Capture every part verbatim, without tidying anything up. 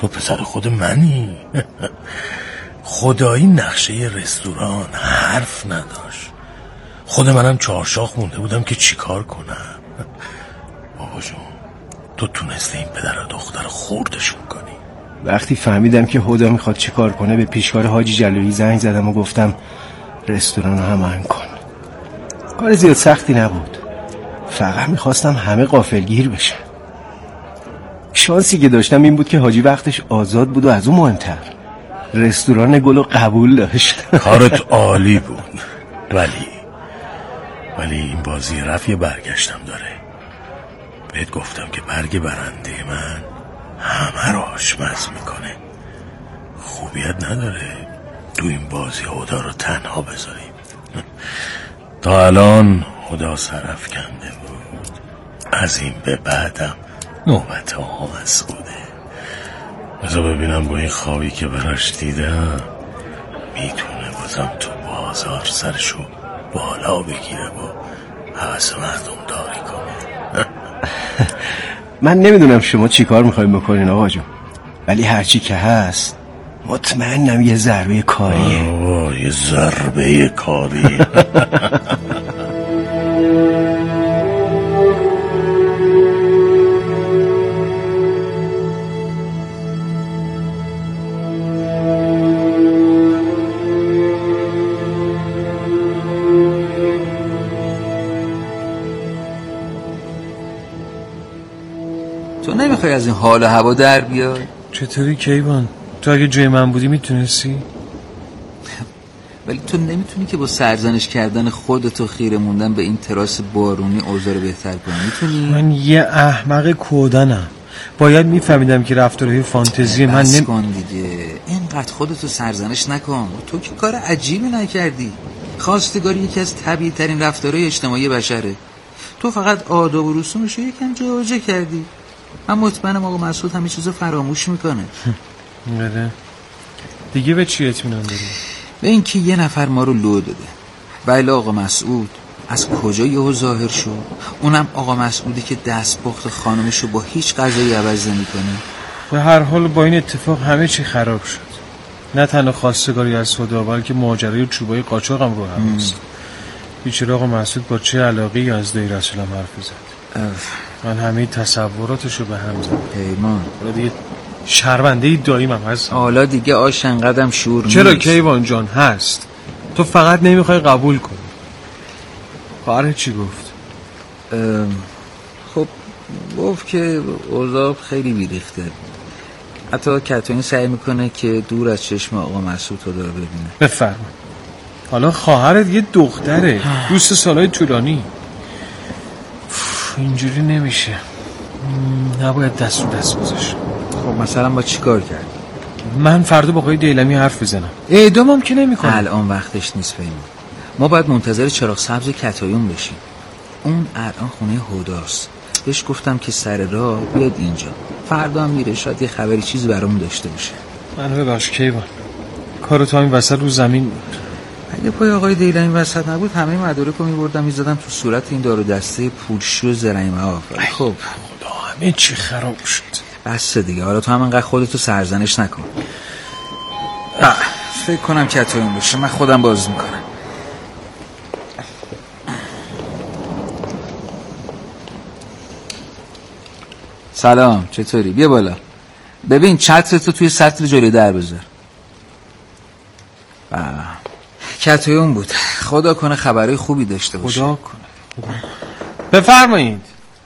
تو پسر خود منی. خدایی نقشه رستوران حرف نداشت. خود منم چارشاخ مونده بودم که چیکار کنم. بابا جون تو تونسته این پدر و دختر خوردشون کنی. وقتی فهمیدم که هدا میخواد چیکار کنه به پیشکار حاجی جلالی زنگ زدم و گفتم رستوران رو هماهنگ کن. کار زیاد سختی نبود، فقط میخواستم همه غافلگیر بشن. شانسی که داشتم این بود که حاجی وقتش آزاد بود و از اون مهمتر رستوران گل رو قبول داشت. کارت عالی بود، ولی ولی این بازی رفت یه برگشتم داره. بهت گفتم که برگ برنده من همه رو آشپز میکنه. خوبیت نداره تو این بازی هدا رو تنها بذاریم. تا الان هدا سرف کنده بود، از این به بعدم نوبت آقا مسعوده. بذار ببینم با این خوابی که براش دیدم میتونه بازم تو بازار سرشو بالا بگیره و حوث مردم داری کنه. من نمیدونم شما چی کار میخوایم بکنین آقا جون، ولی هرچی که هست مطمئنم یه ضربه کاریه. آه یه ضربه کاری. تو نمیخوای از این حال و هوا در بیای؟ چطوری کیوان؟ تو اگه جای من بودی میتونستی؟ ولی تو نمیتونی که با سرزنش کردن خودتو خیره موندن به این تراس بارونی اوضاع رو بهتر کنی؟ میتونی؟ من یه احمق کودنم، باید میفهمیدم که رفتارهای فانتزی من بس نمی... کن دیگه، اینقدر خودتو سرزنش نکن. تو که کار عجیبی نکردی. خواستگاری یکی از طبیعی ترین رفتارهای اجتماعی بشره. تو فقط آداب و رسومش رو یکم جابجا کردی. من مطمئنم آقا مسعود همه چیزو فراموش میکنه. بله دیگه به چی اطمینان داری؟ به اینکه یه نفر ما رو لو داده. بله آقا مسعود از کجا یهو ظاهر شد؟ اونم آقا مسعودی که دستپخت خانمشو با هیچ غذایی عوض نمیکنه. به هر حال با این اتفاق همه چی خراب شد. نه تنها خواستگاری از هدا بلکه ماجرای چوبای قاچاق هم رو هواست. بیچاره آقا مسعود با چه علاقه‌ای از دای رسولم حرف زد. من همه تصوراتشو به هم زدم. پیمان حالا دیگه شرمنده داییمم هست. حالا دیگه آش انقدرم شور نیست. چرا کیوان جان هست؟ تو فقط نمیخوای قبول کنی. خواهرت چی گفت؟ خب گفت که اوضاع خیلی بیریخته. حتی کتونی سعی میکنه که دور از چشم آقا مسعود رو داره ببینه. بفرما. حالا خواهرت یه دختره، دوست سالهای طولانی. اینجوری نمیشه، نباید دست رو دست گذاشت. خب مثلا با چی کار کرد؟ من فردا با آقای دیلمی حرف بزنم. اعدامم که نمیکنه. الان وقتش نیست پیمان. ما باید منتظر چراغ سبز کتایون بشیم. اون الان خونه هداست. بهش گفتم که سر راه بیاد اینجا. فردا هم میره، شاید یه خبری چیزی برامون داشته باشه. من ببخش کیوان، کارو تا این وسط رو زمین بود. اگه پای آقای دیلمی وسط نبود همه مدارک رو میبردم میزدم تو صورت این دار و دسته پولشو و زرعی معاف. خب خدا همه چی خراب شد. بس دیگه، حالا تو هم انقدر خودتو سرزنش نکن. فکر کنم کتایون باشه، من خودم باز میکنم. سلام، چطوری؟ بیا بالا. ببین چترتو توی سطل جلوی در بذار. کتایون بود. خدا کنه خبرهای خوبی داشته باشه. خدا کنه. خدا. بفرمایید.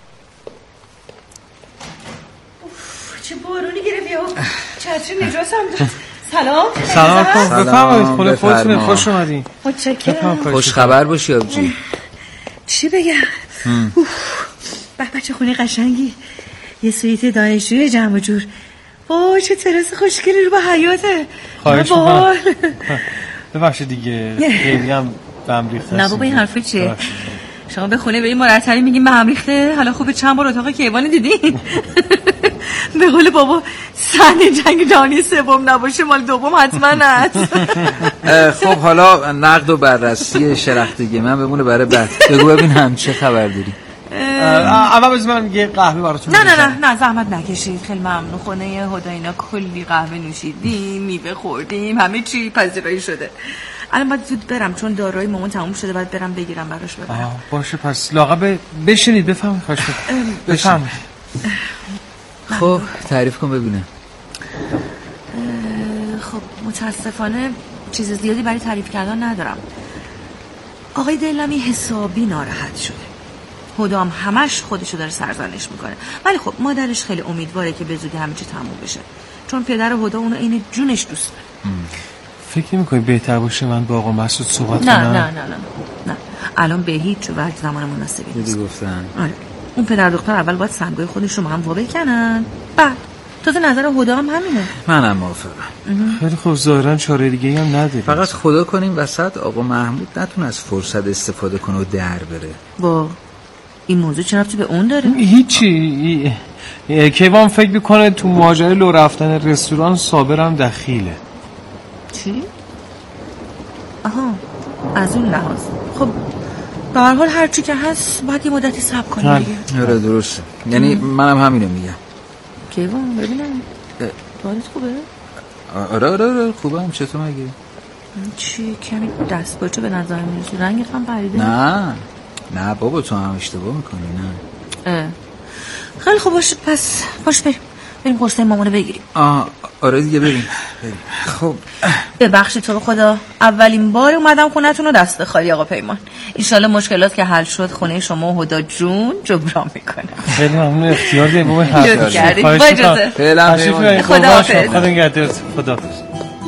چه بارونی گرفت. چتر نجاس هم داد. سلام. سلام کن. بفرمایید. خونه خودتون خوش اومدین. متشکرم. خوش خبر باشی آبجی. چی بگم؟ به بچه خونه قشنگی. یه سویت دانشجوی جمع جور. وای چه تراس خوشگلی رو به حیاته. خواهش می‌کنم. ببخشید دیگه خیلی هم به هم ریخته. نه بابا این حرفا چیه؟ شما به خونه به این مرتبی میگیم به هم ریخته. حالا خوبه چند بار اتاق کیوان دیدین؟ به قول بابا صحنه جنگ جهانی سوم نباشه مال دوم حتما هست. خب حالا نقد و بررسی شرختگی من بمونه برای بعد. بگو ببین هم چه خبر داری؟ اول بذار من یه قهوه براتون نه نه نه نه زحمت نکشید، خیلی ممنون. خونه هدا اینا کلی قهوه نوشیدیم، میوه خوردیم، همه چی پذیرایی شده. الان باید زود برم چون داروی مامان تموم شده، باید برم بگیرم براش ببرم. باشه پس لاغا بشینید بفهمید. خواهش بفهمید. خب تعریف کن ببینم. خب متاسفانه چیز زیادی برای تعریف کردن ندارم. آقای دیلمی حسابی ناراحت شده. هدا هم همش خودشو داره سرزنش میکنه، ولی خب مادرش خیلی امیدواره که به زودی همه چی تموم بشه، چون پدر هدا اونو عین جونش دوست داره. فکر نمی‌کنی بهتر باشه من با آقا مسعود صحبت نه کنم؟ نه نه نه نه الان به هیچ وجه زمان مناسبی نیست. دیدی گفتن آره اون پدر دختر اول باید سنگای خودشون رو هم وا بکنن، بعد تازه نظر هدا هم همینه. منم موافقم. خیلی خوب، ظاهرا چاره دیگه هم نداری. فقط خدا کنیم وسط آقا محمود نتونه از فرصت استفاده کنه و در بره. با این موضوع چه ربطی به اون داره؟ هیچی. کیوان فکر میکنه تو ماجرای لو رفتن رستوران صابرم دخیله. چی؟ آها از اون لحاظ. خب به هر حال هر چی که هست باید یه مدتی صبر کنیم دیگه. آره درسته، یعنی منم همینو میگم. کیوان ببینم حالت خوبه؟ آره آره آره خوبه. هم چطور مگه؟ چی کمی دست باچه به نظر میرسی، رنگت هم پریده. نه نه بابا تو هم اشتباه میکنی. نه اه. خیلی خوب باشه پس باش بریم بریم قرصه مامانو بگیریم. آه آره دیگه بریم. خب ببخشید تو به خدا، اولین بار اومدم خونتون رو دست خالی آقا پیمان. انشالله مشکلات که حل شد خونه شما و هدا جون جبران میکنه. خیلی ممنون، اختیار دیم بابا حرف کردید. با اجازه. خیلی خداحافظ. خدا نگهدار. خداحافظ.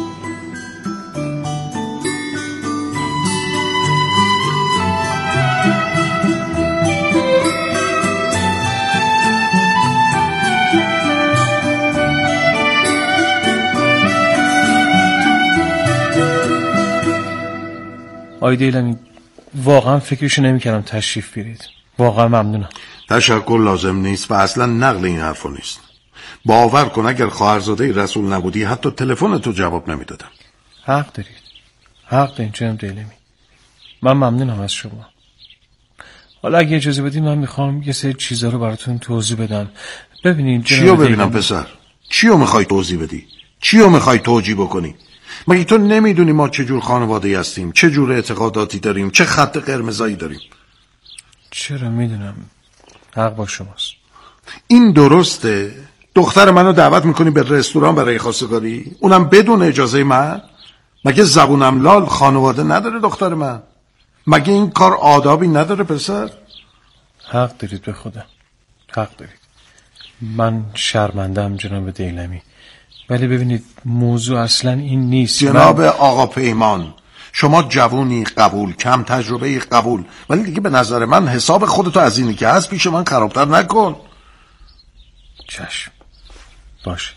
آی دیلمی واقعا فکرشو نمی‌کردم تشریف بیارید. واقعا ممنونم. تشکر لازم نیست و اصلا نقل این حرفو نیست. باور کن اگر خواهرزاده رسول نبودی حتی تلفن تو جواب نمیدادم. حق دارید. حق دارید جناب دیلمی. من ممنونم از شما. حالا اگه اجازه بدید من میخوام یه سری چیزا رو براتون توضیح بدم. ببینید جناب چیو ببینم دیلمی. پسر؟ چیو میخوای توضیح بدی؟ چیو میخوای توجیه بکنی؟ مگه تو نمیدونی ما چه جور خانواده‌ای هستیم، چه جور اعتقاداتی داریم، چه خط قرمزایی داریم؟ چرا میدونم. حق با شماست. این درسته؟ دختر منو دعوت میکنی به رستوران برای خواستگاری؟ اونم بدون اجازه من؟ مگه زبونم لال خانواده نداره دختر من؟ مگه این کار آدابی نداره پسر؟ حق دارید به خدا. حق دارید. من شرمندم جناب دیلمی. ولی ببینید موضوع اصلا این نیست. جناب من... آقا پیمان، شما جوونی قبول، کم تجربه قبول، ولی دیگه به نظر من حساب خودتو از اینی که هست پیش من خرابتر نکن. چشم باشه.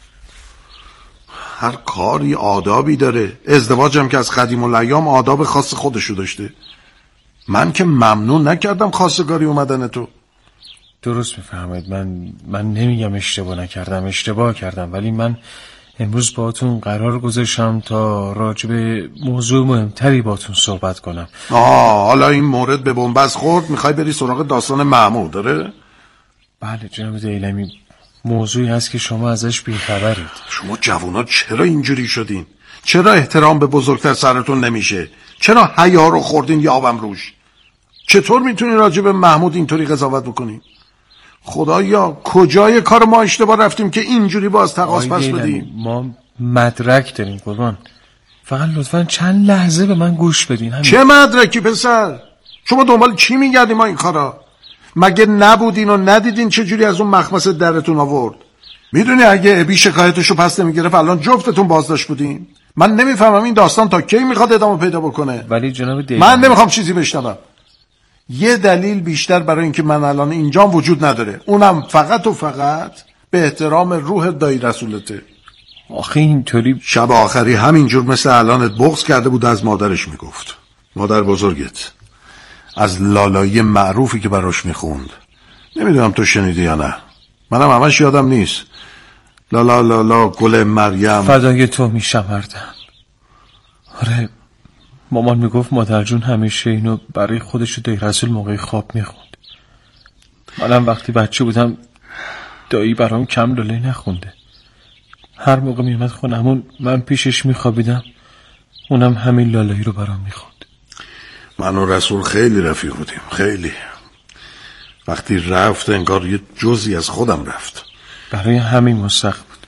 هر کاری آدابی داره. ازدواجم که از قدیم الایام آداب خاص خودشو داشته. من که ممنون نکردم خواستگاری اومدن تو. درست میفهمید. من من نمیگم اشتباه نکردم، اشتباه کردم، ولی من امروز باهاتون قرار گذاشتم تا راجع به موضوع مهمتری باهاتون صحبت کنم. آه حالا این مورد به بنبست خورد، میخوای بری سراغ داستان محمود داره؟ بله جناب دیلمی، موضوعی هست که شما ازش بیخبرید. شما جوونا چرا اینجوری شدین؟ چرا احترام به بزرگتر سرتون نمیشه؟ چرا حیا رو خوردین یابم روش؟ چطور میتونی راجع به محمود اینطوری قضاوت بکنی؟ خدایا کجای کار ما اشتباه رفتیم که اینجوری باز تقاص پس بدیم؟ ما مدرک داریم قربان. فقط لطفاً چند لحظه به من گوش بدین. همین. چه مدرکی پسر؟ شما دنبال چی میگردیم ما این کارا؟ مگه نبودین و ندیدین چه جوری از اون مخمس درتون آورد؟ میدونی اگه ابی شکایتشو پس نمیگرفت الان جفتتون بازداشت بودین؟ من نمیفهمم این داستان تا کی میخواد ادامه پیدا بکنه. ولی جناب دیلمی من نمیخوام چیزی بشنوم. یه دلیل بیشتر برای اینکه من الان اینجام وجود نداره، اونم فقط و فقط به احترام روح دایی رسولته. آخه اینطوری شب آخری همینجور مثل الانت بغض کرده بود از مادرش میگفت. مادر بزرگت از لالایی معروفی که براش میخوند. نمیدونم تو شنیدی یا نه، منم همش یادم نیست. لالا لالا گل مریم فدای تو میشم مردم. آره مامان میگفت مادر جون همیشه اینو برای خودش و دی رسول موقع خواب میخوند. منم وقتی بچه بودم دایی برام کم لاله نخونده. هر موقع میومد خونمون من پیشش میخوابیدم، اونم همین لاله‌ای رو برام میخوند. من و رسول خیلی رفیق بودیم، خیلی. وقتی رفت انگار یه جزئی از خودم رفت. برای همین مستق بود.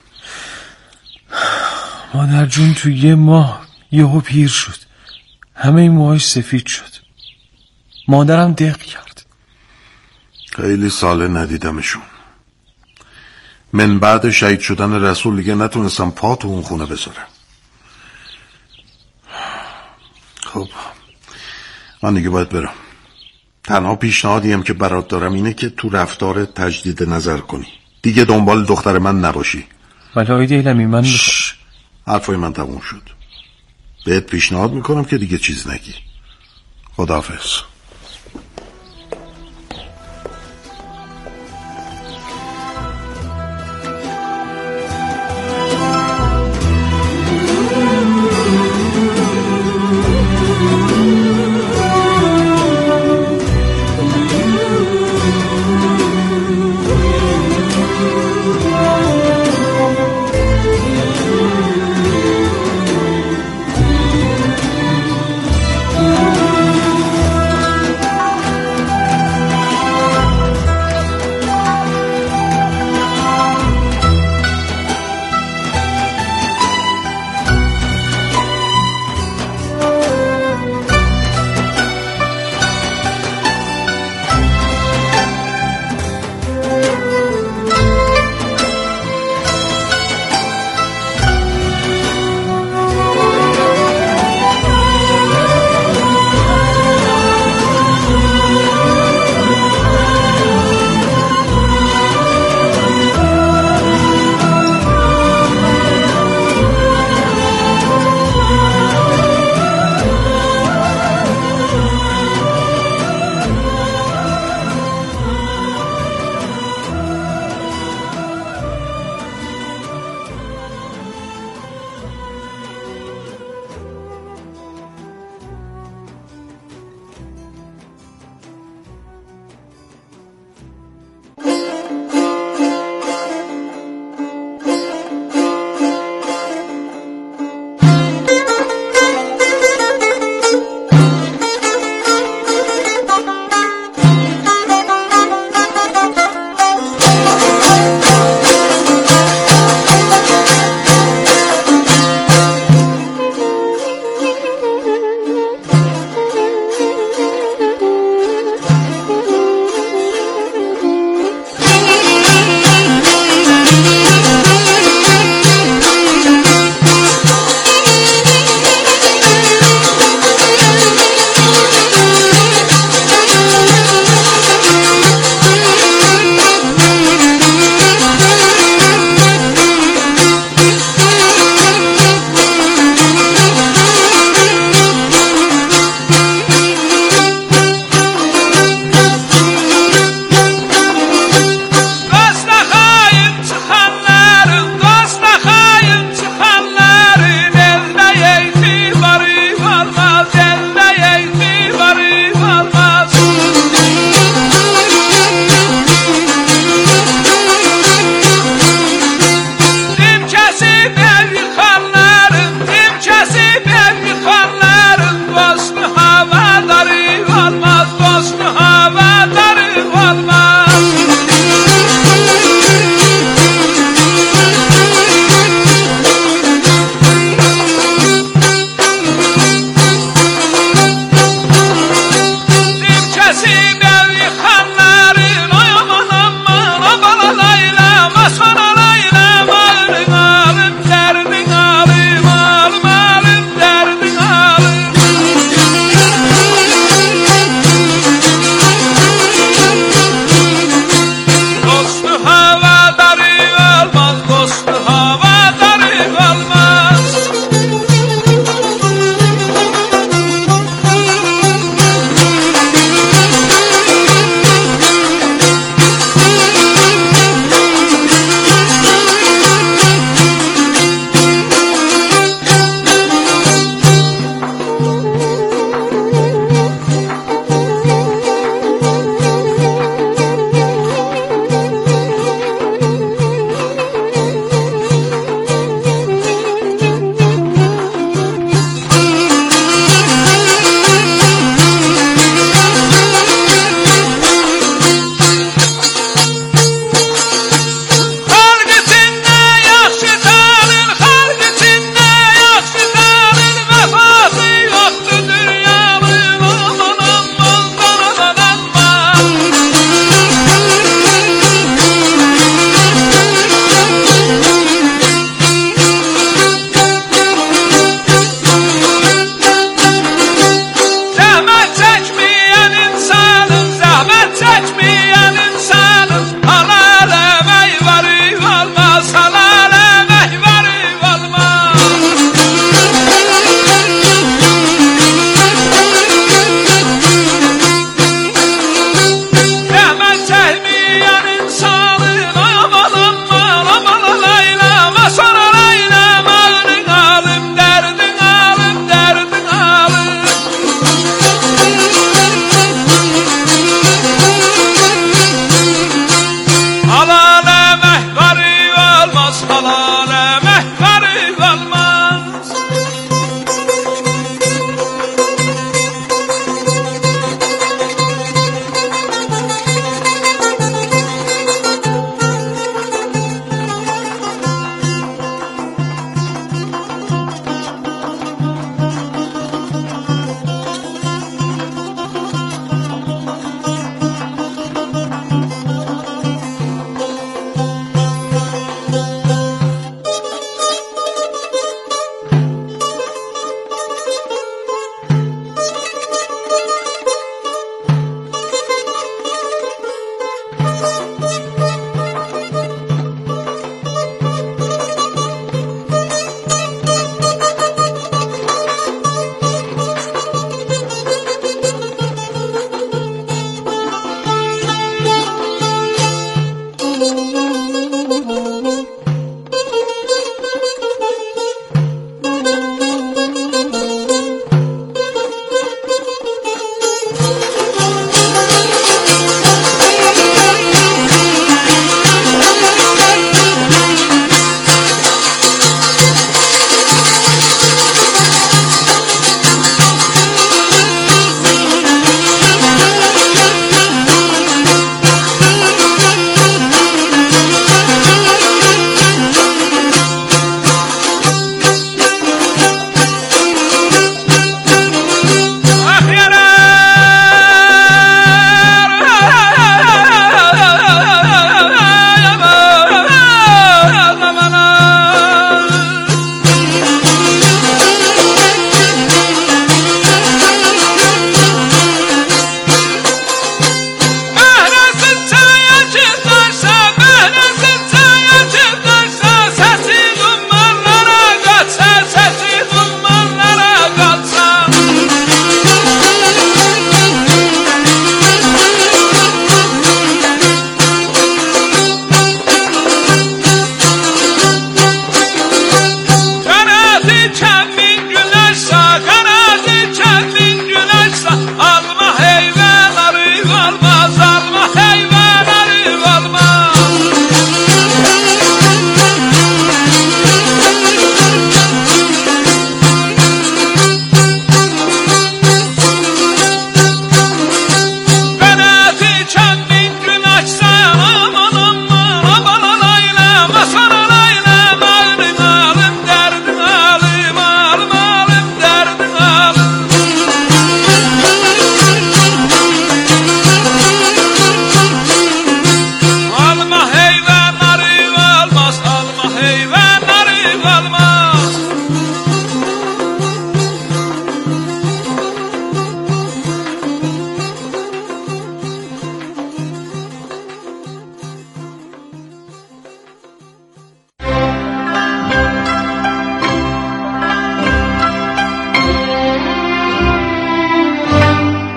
مادر جون تو یه ماه یهو پیر شد، همه این موهاش سفید شد. مادرم دق کرد. خیلی ساله ندیدمشون. من بعد شهید شدن رسول دیگه نتونستم پا تو اون خونه بذارم. خب من دیگه باید برم. تنها پیشنهادیم که برات دارم اینه که تو رفتار تجدید نظر کنی، دیگه دنبال دختر من نباشی. ولی آقای دیلمی من شش. حرفای من تموم شد. بهت پیشنهاد میکنم که دیگه چیز نگی. خداحافظ.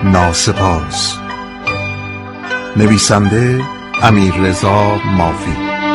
ناسپاس. نویسنده امیررضا مافی.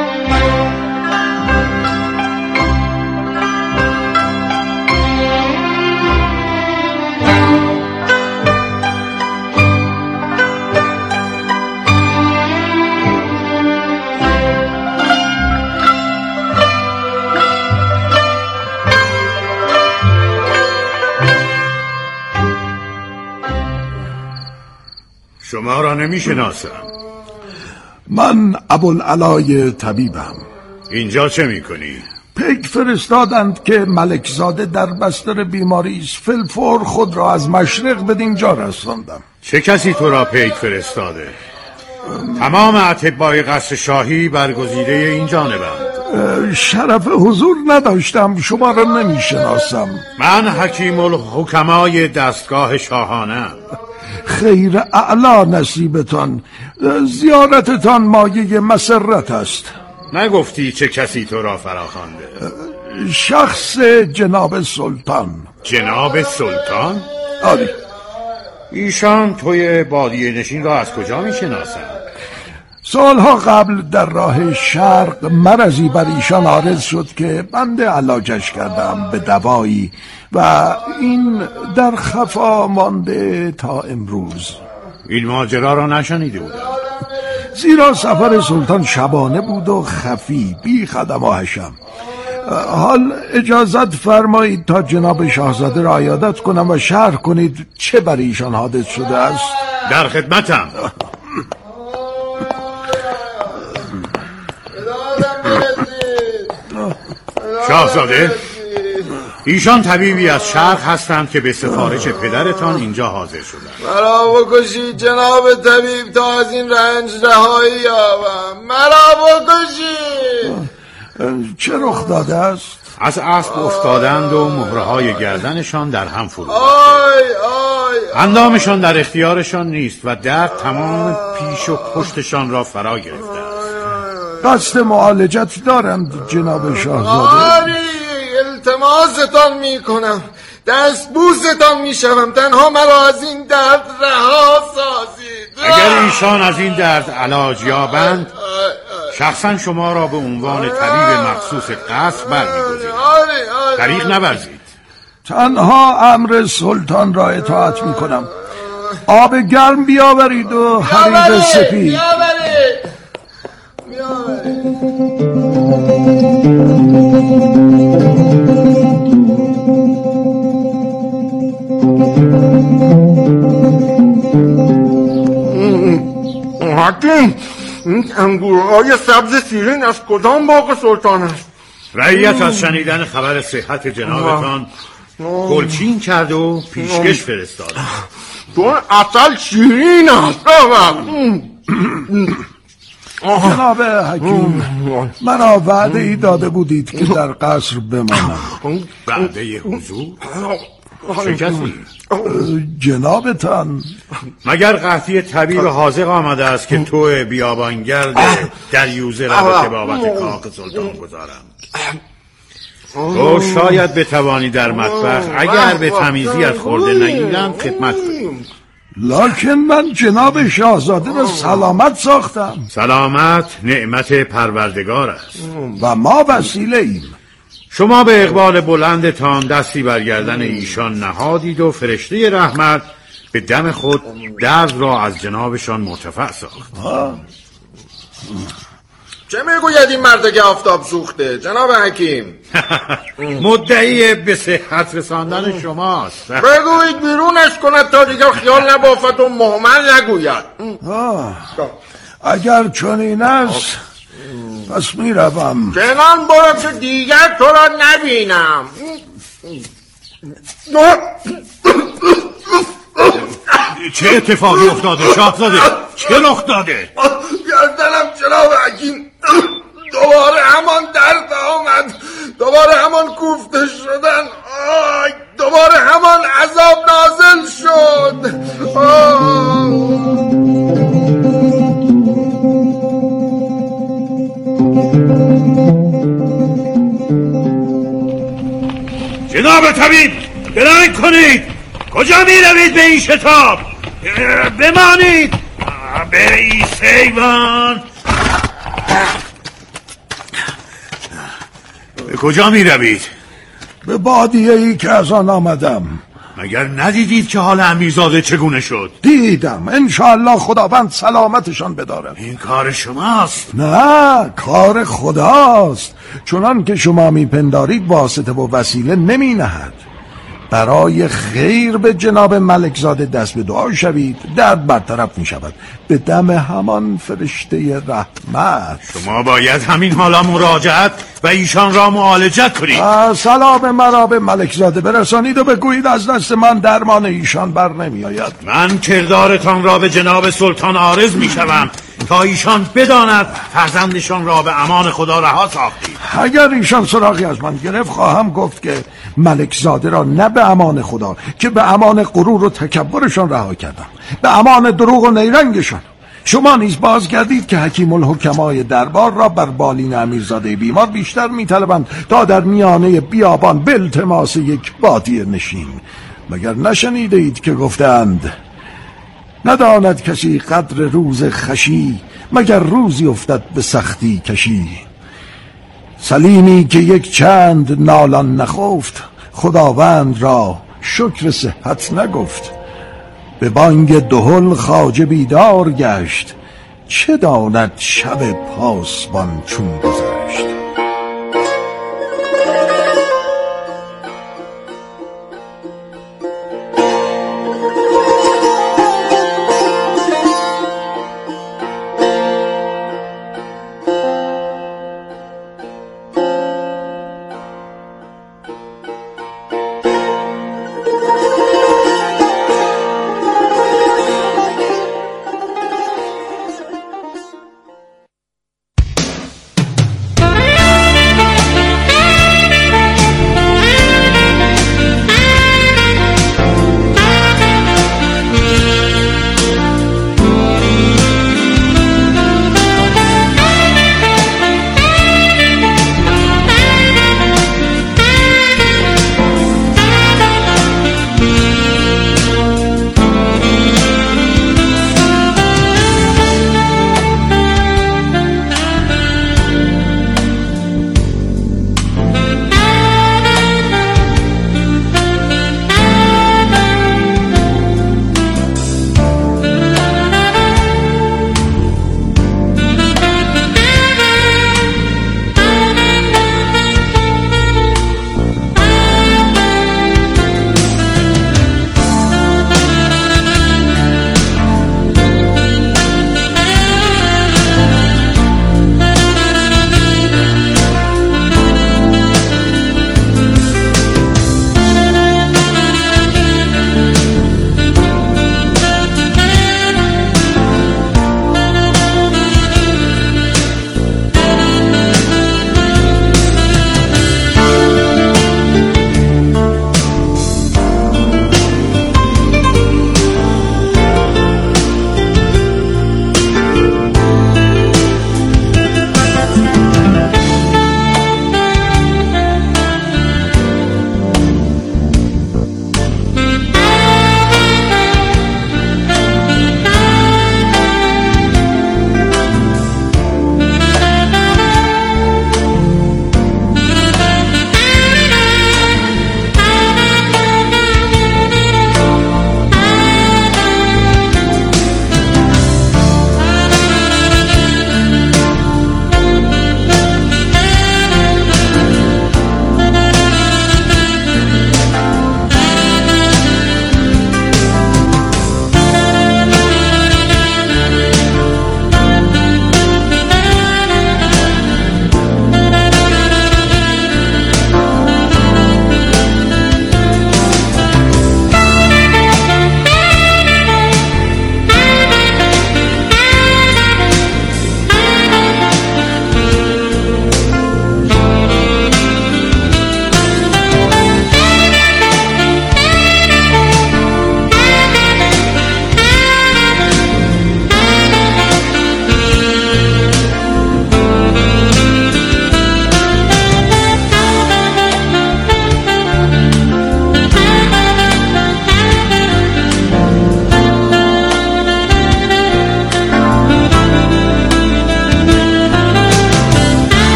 شما را نمی شناسم. من ابوالعلای طبیبم. اینجا چه می کنی؟ پیک فرستادند که ملکزاده در بستر بیماری است. فلفور خود را از مشرق به اینجا رساندم. چه کسی تو را پیک فرستاده؟ تمام اطبای قصر شاهی برگزیده این جانبند. شرف حضور نداشتم، شما را نمی شناسم. من حکیم الحکمای دستگاه شاهانم. خیر اعلا نصیبتان. زیارتتان مایه مسرت است. نگفتی چه کسی تو را فراخوانده؟ شخص جناب سلطان. جناب سلطان؟ آری. ایشان توی بادیه نشین را از کجا می شناسن؟ سالها قبل در راه شرق مرضی بر ایشان عارض شد که بنده علاجش کردم به دوایی و این در خفا مانده تا امروز. این ماجرا را نشنیده بودم، زیرا سفر سلطان شبانه بود و خفی بی خدم و حشم. حال اجازت فرمایید تا جناب شاهزاده را عیادت کنم و شرح کنید چه بر ایشان حادث شده است. در خدمتم. شاهزاده، ایشان طبیبی از شرق هستند که به سفارش پدرتان اینجا حاضر شدند. مرا بکشید جناب طبیب تا از این رنج رهایی یابم. مرا بکشید. چه رخ داده است؟ از اسب افتادند و مهره‌های گردنشان در هم فرو رفته. آی آی اندامشان در اختیارشان نیست و درد تمام پیش و پشتشان را فرا گرفته است. قصد معالجت دارند جناب شاهزاده؟ آری، التماستان می کنم، دست بوستان می شوم، تنها مرا از این درد رها سازید. اگر ایشان از این درد علاج یابند، شخصا شما را به عنوان طبیب مخصوص قصر برمی‌گزینم. طریق نورزید. تنها امر سلطان را اطاعت می کنم. آب گرم بیاورید و حریر سپید. بیاورید بیاورید. حکیم، این انگورهای سبز سیرین از کدام باغ سلطان است؟ رعیت از شنیدن خبر صحت جنابتان گلچین کرد و پیشکش فرستاد. چون اصل شیرین است. جناب حکیم، مرا وعده ای داده بودید که در قصر بمانم. وعده حضور؟ چه کسی؟ جنابتان. مگر قحطی طبیب حاذق آمده است که تو بیابانگرد دریوزه را به طبابت کاخ سلطان گذارم؟ تو شاید بتوانی در مطبخ اگر به تمیزی از خورده نگیرم خدمت کنی. لکن من جناب شاهزاده را سلامت ساختم. سلامت نعمت پروردگار است و ما وسیله ایم. شما به اقبال بلندتان دستی برگردن ایشان نهادید و فرشته رحمت به دم خود درد را از جنابشان مرتفع ساخت. چه میگوید این مرد که آفتاب سوخته جناب حکیم؟ مدعی به صحت رساندن شماست. بگویید بیرونش کند تا دیگر خیال نبافد و مهمل نگوید. اگر چنین است پس میروم. جنان برو که دیگر تو را نبینم. چه اتفاقی افتاده شاهزاده؟ چه رخ داده؟ گردنم جناب حکیم، دوباره همان درد آمد، دوباره همان کوفته شدن، آی دوباره همان عذاب نازل شد. آه. جناب طبیب، درنگ کنید. کجا می روید به این شتاب؟ بمانید رئیس ایوان. به کجا می روید؟ به بادیه ای که از آن آمدم. مگر ندیدید که حال امیرزاده چگونه شد؟ دیدم، انشاءالله خداوند سلامتشان بدارد. این کار شماست؟ نه، کار خداست. چنان که شما میپندارید واسطه و وسیله نمی نهد. برای خیر به جناب ملکزاده دست به دعا شوید، درد برطرف می شود به دم همان فرشته رحمت. شما باید همین حالا مراجعت و ایشان را معالجت کنید. سلام مرا به ملکزاده برسانید و بگویید از دست من درمان ایشان بر نمی آید. من کردارتان را به جناب سلطان عارض می شوم تا ایشان بداند فرزندشان را به امان خدا رها ساختید. اگر ایشان سراغی از من گرفت خواهم گفت که ملکزاده را نه به امان خدا که به امان غرور و تکبرشان رها کردم، به امان دروغ و نیرنگشان. شما نیز باز کردید که حکیم الحکمای دربار را بر بالین امیرزاده بیمار بیشتر میطلبند تا در میانه بیابان به التماس یک بادیه نشین. مگر نشنیده اید که گفتند نداند کسی قدر روز خشی مگر روزی افتد به سختی کشی. سلیمی که یک چند نالان نخفت خداوند را شکر صحت نگفت. به بانگ دهل خواجه بیدار گشت چه داند شب پاسبان چون گذشت.